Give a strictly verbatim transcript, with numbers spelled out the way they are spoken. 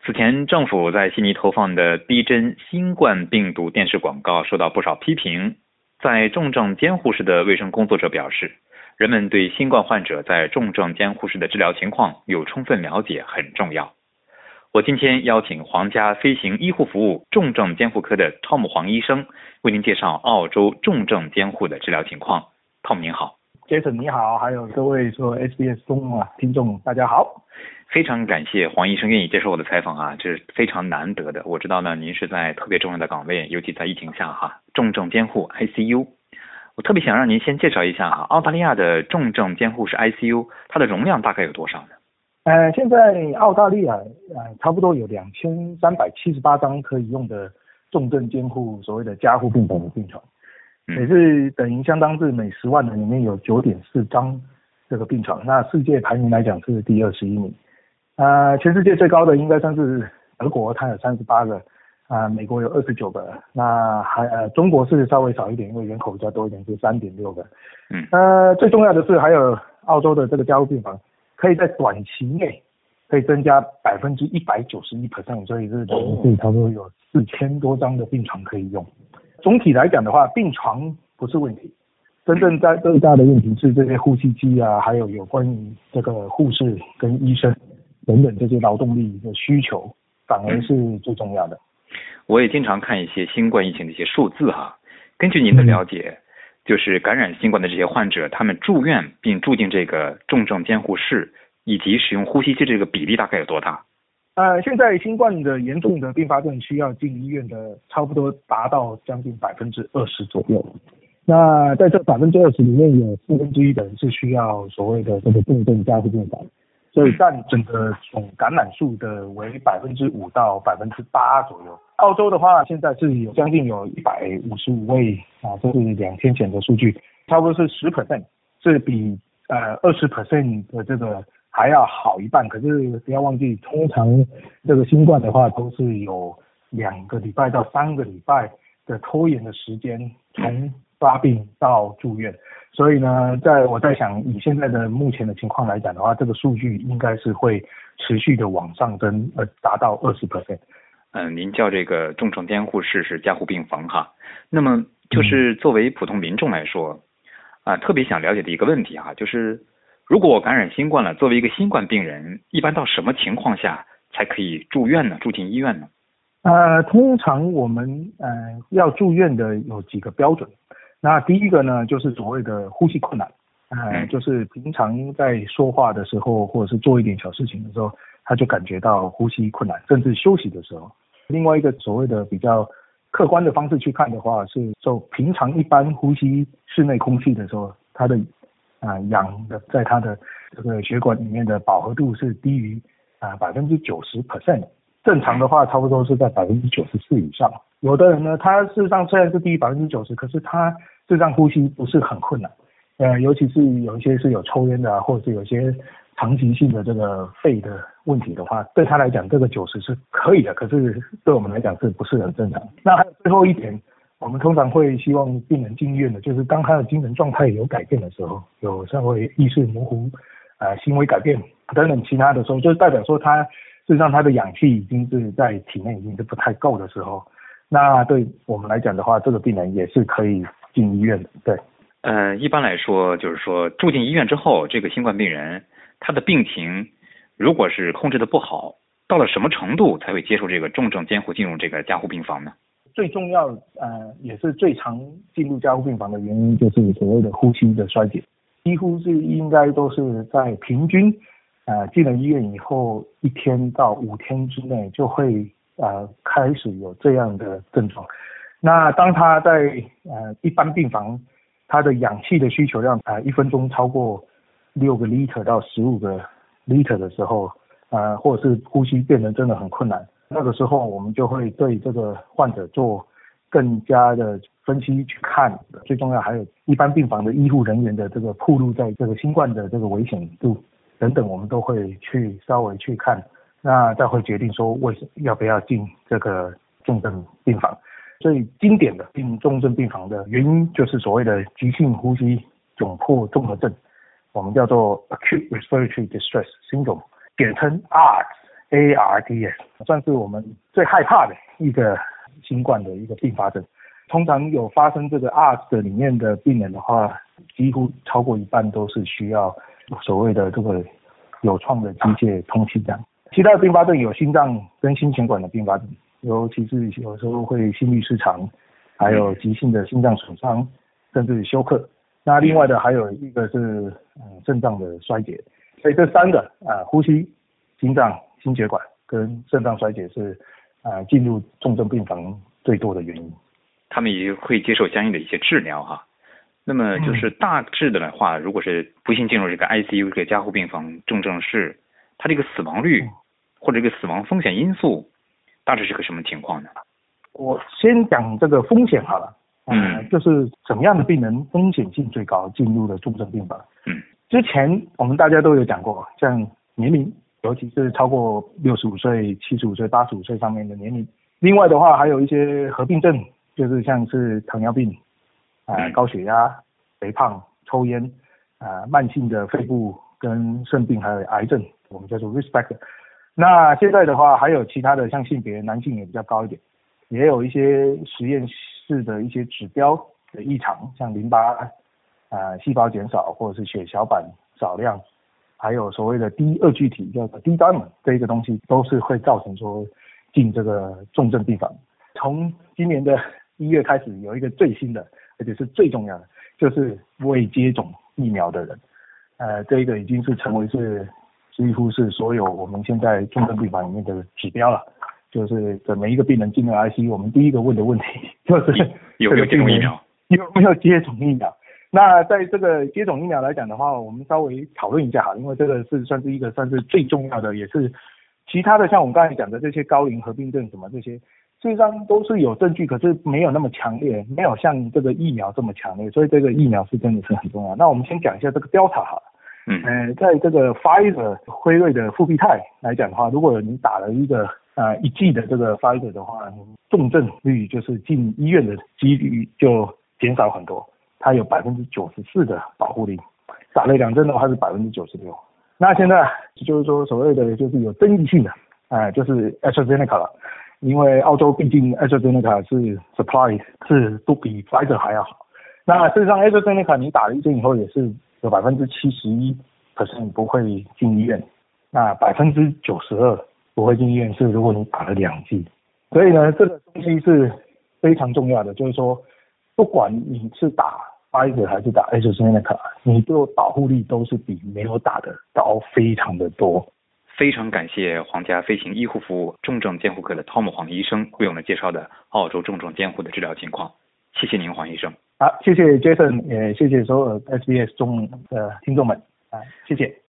此前政府在悉尼投放的逼真新冠病毒电视广告受到不少批评。在重症监护室的卫生工作者表示，人们对新冠患者在重症监护室的治疗情况有充分了解很重要。我今天邀请皇家飞行医护服务重症监护科的 Tom 黄医生为您介绍澳洲重症监护的治疗情况。Tom 您好。 Jason 你好，还有各位说 S B S 中文听众大家好。 非常感谢黄医生愿意接受我的采访啊，这是非常难得的。我知道呢，您是在特别重要的岗位，尤其在疫情下哈，重症监护 I C U。我特别想让您先介绍一下哈，澳大利亚的重症监护室 I C U 它的容量大概有多少呢？ 呃，现在澳大利亚呃差不多有两千三百七十八张可以用的重症监护所谓的加护病房的病床，嗯、也是等于相当是每十万人里面有 九点四张这个病床。那世界排名来讲是第二十一名。呃，全世界最高的应该算是德国，它有三十八个，啊、呃，美国有二十九个，那还呃中国是稍微少一点，因为人口比较多一点，是三点六个。 嗯， 呃，最重要的是还有澳洲的这个加护病房，可以在短期内可以增加百分之一百九十一 percent， 所以是等于是差不多有四千多张的病床可以用。总体来讲的话，病床不是问题，真正在最大的问题是这些呼吸机啊，还有有关于这个护士跟医生等等这些劳动力的需求，反而是最重要的。 我也经常看一些新冠疫情的一些数字哈，根据您的了解，嗯、就是感染新冠的这些患者，他们住院并住进这个重症监护室，以及使用呼吸机这个比例大概有多大？ 呃，现在新冠的严重的并发症需要进医院的，差不多达到将近百分之二十左右。那在这百分之二十里面，有四分之一的人是需要所谓的这个重症加护病房。所以占整个总感染数的为百分之五到百分之八左右。澳洲的话，现在是有将近有一百五十五位啊，这是两天前的数据，差不多是十 percent， 是比呃二十 percent 的这个还要好一半。可是不要忘记，通常这个新冠的话都是有两个礼拜到三个礼拜的拖延的时间，从发病到住院。所以呢，在我在想，以现在的目前的情况来讲的话，这个数据应该是会持续的往上增，呃，达到二十 percent。 嗯，您叫这个重症监护室是加护病房哈，那么就是作为普通民众来说，啊、呃，特别想了解的一个问题哈，就是如果我感染新冠了，作为一个新冠病人，一般到什么情况下才可以住院呢？住进医院呢？ 呃，通常我们呃要住院的有几个标准。那第一个呢，就是所谓的呼吸困难，呃，就是平常在说话的时候，或者是做一点小事情的时候，他就感觉到呼吸困难，甚至休息的时候。另外一个所谓的比较客观的方式去看的话，是就平常一般呼吸室内空气的时候，它的啊、呃、氧的在它的这个血管里面的饱和度是低于啊百分之九十 percent 的。正常的话，差不多是在百分之九十四以上。有的人呢，他事实上虽然是低于百分之九十，可是他事实上呼吸不是很困难。呃，尤其是有一些是有抽烟的啊，或者是有些长期性的这个肺的问题的话，对他来讲，这个九十是可以的。可是对我们来讲，是不是很正常？那还有最后一点，我们通常会希望病人进医院的，就是当他的精神状态有改变的时候，有稍微意识模糊、呃行为改变等等其他的时候，就是代表说他。事实上，它的氧气已经是在体内已经是不太够的时候，那对我们来讲的话，这个病人也是可以进医院的。对， 呃，一般来说，就是说住进医院之后，这个新冠病人他的病情如果是控制的不好，到了什么程度才会接受这个重症监护进入这个加护病房呢？ 最重要呃也是最常进入加护病房的原因，就是所谓的呼吸的衰竭，几乎是应该都是在平均。呃，进了医院以后，一天到五天之内就会呃开始有这样的症状。那当他在呃一般病房，他的氧气的需求量呃一分钟超过六个 liter 到十五个 liter 的时候，呃或者是呼吸变得真的很困难，那个时候我们就会对这个患者做更加的分析去看。最重要还有一般病房的医护人员的这个暴露在这个新冠的这个危险度。等等，我们都会去稍微去看，那再会决定说为什么要不要进这个重症病房。最经典的进重症病房的原因就是所谓的急性呼吸窘迫综合症，我们叫做 Acute Respiratory Distress Syndrome， 简称 A R D S A R D S， 算是我们最害怕的一个新冠的一个并发症。通常有发生这个 A R S 的里面的病人的话，几乎超过一半都是需要所谓的这个有创的机械通气这样。其他的并发症有心脏跟心血管的并发症，尤其是有时候会心律失常，还有急性的心脏损伤，甚至休克。那另外的还有一个是呃肾脏的衰竭。所以这三个啊、呃，呼吸、心脏、心血管跟肾脏衰竭是啊、呃、进入重症病房最多的原因。 他们也会接受相应的一些治疗哈。那么就是大致的话，如果是不幸进入这个 I C U 这个加护病房重症室，它这个死亡率或者这个死亡风险因素大致是个什么情况呢？ 我先讲这个风险好了，呃、嗯，就是什么样的病人风险性最高进入了重症病房？嗯，之前我们大家都有讲过，像年龄，尤其是超过六十五岁、七十五岁、八十五岁上面的年龄。另外的话，还有一些合并症。就是像是糖尿病、啊、呃、高血压、肥胖、抽烟、啊、呃、慢性的肺部跟肾病，还有癌症，我们叫做 risk factor。那现在的话，还有其他的像性别，男性也比较高一点，也有一些实验室的一些指标的异常，像淋巴啊、呃、细胞减少，或者是血小板少量，还有所谓的低二聚体叫做 D dimer 这一个东西，都是会造成说进这个重症病房。从今年的一月开始有一个最新的，而且是最重要的，就是未接种疫苗的人，呃，这个已经是成为是几乎是所有我们现在重症病房里面的指标了。就是这每一个病人进入 I C U， 我们第一个问的问题就是有没有接种疫苗？ 有没有接种疫苗？那在这个接种疫苗来讲的话，我们稍微讨论一下哈，因为这个是算是一个算是最重要的，也是其他的像我们刚才讲的这些高龄合并症什么这些。事实上都是有证据，可是没有那么强烈，没有像这个疫苗这么强烈，所以这个疫苗是真的是很重要。那我们先讲一下这个 Delta 好了，嗯，呃，在这个 Pfizer 辉瑞的复必泰来讲的话，如果你打了一个呃一剂的这个 Pfizer 的话，重症率就是进医院的几率就减少很多，它有百分之九十四的保护力，打了两针的话是百分之九十六。那现在就是说所谓的就是有争议性的，呃，就是 AstraZeneca 了。因为澳洲毕竟 AstraZeneca 是 supply 是都比 Pfizer 还要好。那事实上 AstraZeneca 你打了一针以后也是有百分之七十一 percent 不会进医院，那百分之九十二不会进医院是如果你打了两剂。所以呢，这个东西是非常重要的，就是说不管你是打 Pfizer 还是打 AstraZeneca， 你的保护力都是比没有打的高非常的多。 非常感谢皇家飞行医护服务重症监护科的汤姆黄医生为我们介绍的澳洲重症监护的治疗情况。谢谢您，黄医生。 好，谢谢 Jason， 也谢谢所有 S B S 中的听众们啊，谢谢。